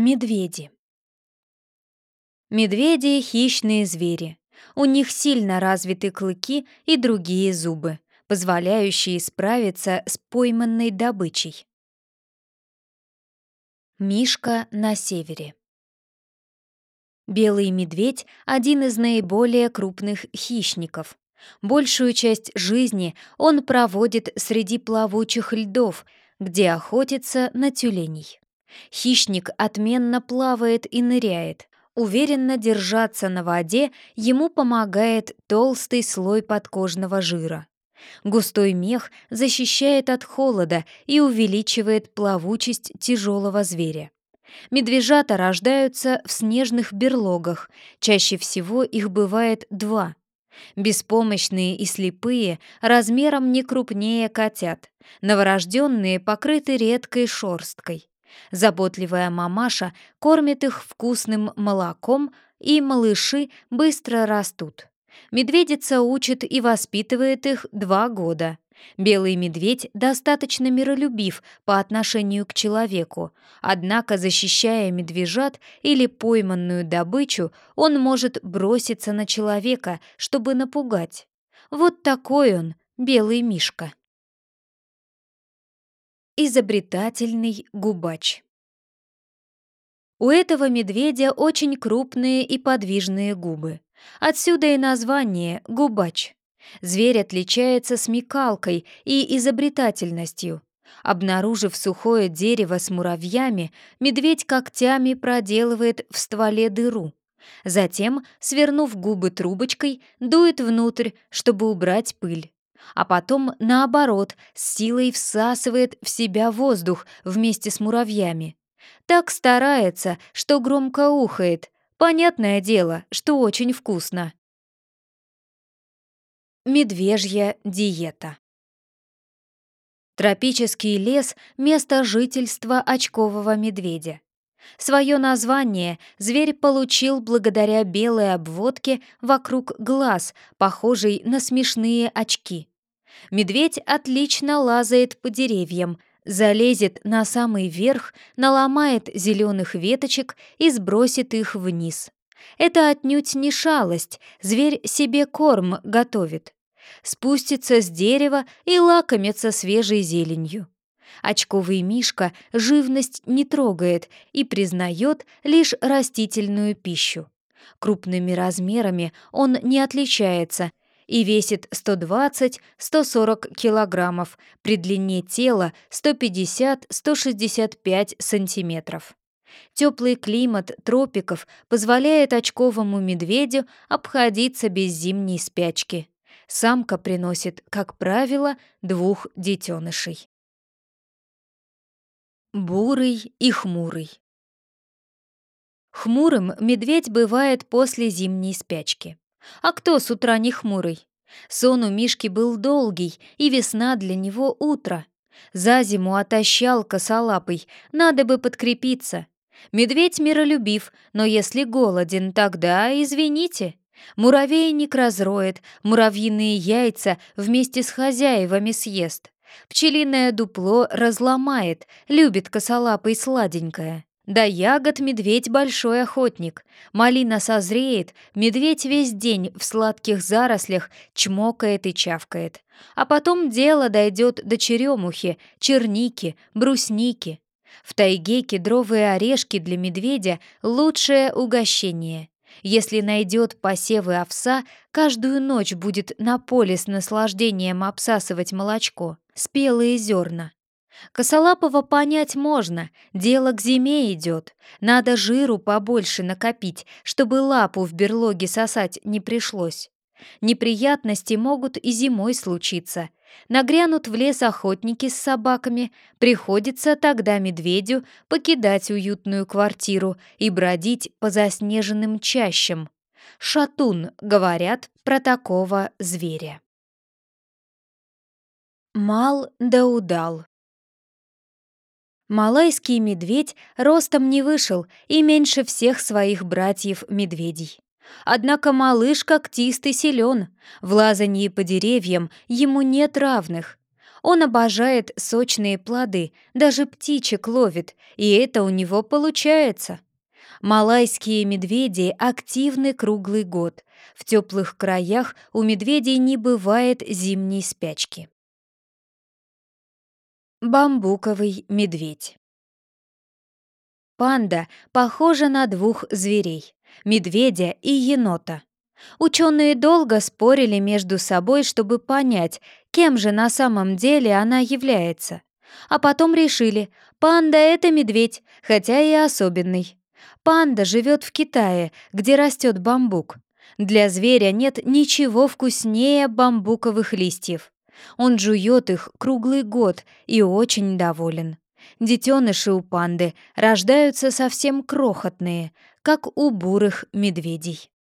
Медведи. Медведи — хищные звери. У них сильно развиты клыки и другие зубы, позволяющие справиться с пойманной добычей. Мишка на севере. Белый медведь — один из наиболее крупных хищников. Большую часть жизни он проводит среди плавучих льдов, где охотится на тюленей. Хищник отменно плавает и ныряет. Уверенно держаться на воде ему помогает толстый слой подкожного жира. Густой мех защищает от холода и увеличивает плавучесть тяжелого зверя. Медвежата рождаются в снежных берлогах, чаще всего их бывает два. Беспомощные и слепые, размером не крупнее котят. Новорожденные покрыты редкой шерсткой. Заботливая мамаша кормит их вкусным молоком, и малыши быстро растут. Медведица учит и воспитывает их 2 года. Белый медведь достаточно миролюбив по отношению к человеку, однако, защищая медвежат или пойманную добычу, он может броситься на человека, чтобы напугать. Вот такой он, белый мишка. Изобретательный губач. У этого медведя очень крупные и подвижные губы. Отсюда и название «губач». Зверь отличается смекалкой и изобретательностью. Обнаружив сухое дерево с муравьями, медведь когтями проделывает в стволе дыру. Затем, свернув губы трубочкой, дует внутрь, чтобы убрать пыль. А потом, наоборот, с силой всасывает в себя воздух вместе с муравьями. Так старается, что громко ухает. Понятное дело, что очень вкусно. Медвежья диета. Тропический лес — место жительства очкового медведя. Свое название зверь получил благодаря белой обводке вокруг глаз, похожей на смешные очки. Медведь отлично лазает по деревьям, залезет на самый верх, наломает зеленых веточек и сбросит их вниз. Это отнюдь не шалость, зверь себе корм готовит. Спустится с дерева и лакомится свежей зеленью. Очковый мишка живность не трогает и признает лишь растительную пищу. Крупными размерами он не отличается и весит 120-140 килограммов, при длине тела 150-165 сантиметров. Теплый климат тропиков позволяет очковому медведю обходиться без зимней спячки. Самка приносит, как правило, 2 детенышей. Бурый и хмурый. Хмурым медведь бывает после зимней спячки. А кто с утра не хмурый? Сон у Мишки был долгий, и весна для него утро. За зиму отощал косолапый, надо бы подкрепиться. Медведь миролюбив, но если голоден, тогда извините. Муравейник разроет, муравьиные яйца вместе с хозяевами съест. Пчелиное дупло разломает, любит косолапый сладенькое. До ягод медведь большой охотник. Малина созреет, медведь весь день в сладких зарослях чмокает и чавкает. А потом дело дойдет до черемухи, черники, брусники. В тайге кедровые орешки для медведя — лучшее угощение. Если найдет посевы овса, каждую ночь будет на поле с наслаждением обсасывать молочко, спелые зерна. Косолапого понять можно, дело к зиме идет. Надо жиру побольше накопить, чтобы лапу в берлоге сосать не пришлось. Неприятности могут и зимой случиться. Нагрянут в лес охотники с собаками, приходится тогда медведю покидать уютную квартиру и бродить по заснеженным чащам. Шатун, говорят про такого зверя. Мал да удал. Малайский медведь ростом не вышел и меньше всех своих братьев-медведей. Однако малыш когтистый силен, в лазанье по деревьям ему нет равных. Он обожает сочные плоды, даже птичек ловит, и это у него получается. Малайские медведи активны круглый год. В теплых краях у медведей не бывает зимней спячки. Бамбуковый медведь. Панда похожа на двух зверей — медведя и енота. Ученые долго спорили между собой, чтобы понять, кем же на самом деле она является. А потом решили, панда — это медведь, хотя и особенный. Панда живет в Китае, где растет бамбук. Для зверя нет ничего вкуснее бамбуковых листьев. Он жует их круглый год и очень доволен. Детеныши у панды рождаются совсем крохотные, как у бурых медведей.